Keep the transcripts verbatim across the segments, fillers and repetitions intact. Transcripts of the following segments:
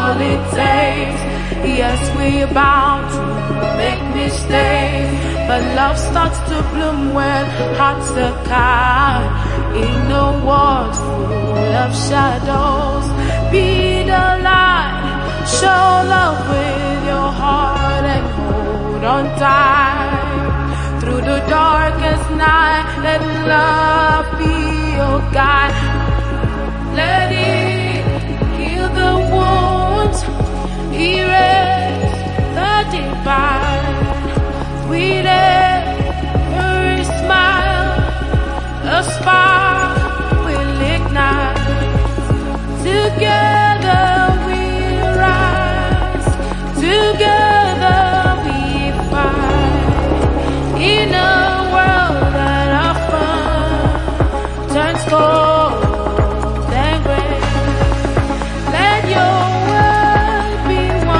all it takes. Yes, we're bound to make mistakes, but love starts to bloom when hearts are kind. In a world full of shadows, be the light, show love with your heart and hold on tight. Through the darkest night, let love be your guide. Let it heal the wounds, erase the divide. Sweet every smile, a spark will ignite. Together we rise, together we fight. In a world that often turns cold and gray, let your word be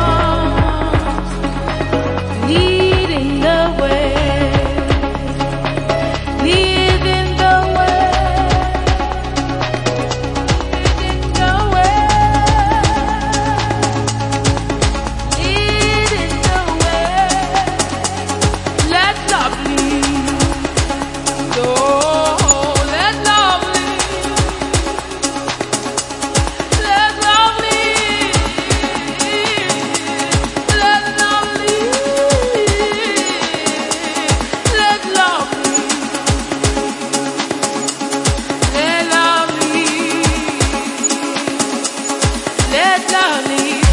one, leading the way, leading the way, leading the way, leading the way. Let love lead. Oh, let love lead. Let love lead. Let love lead. Let love lead. Let love lead. Let love lead.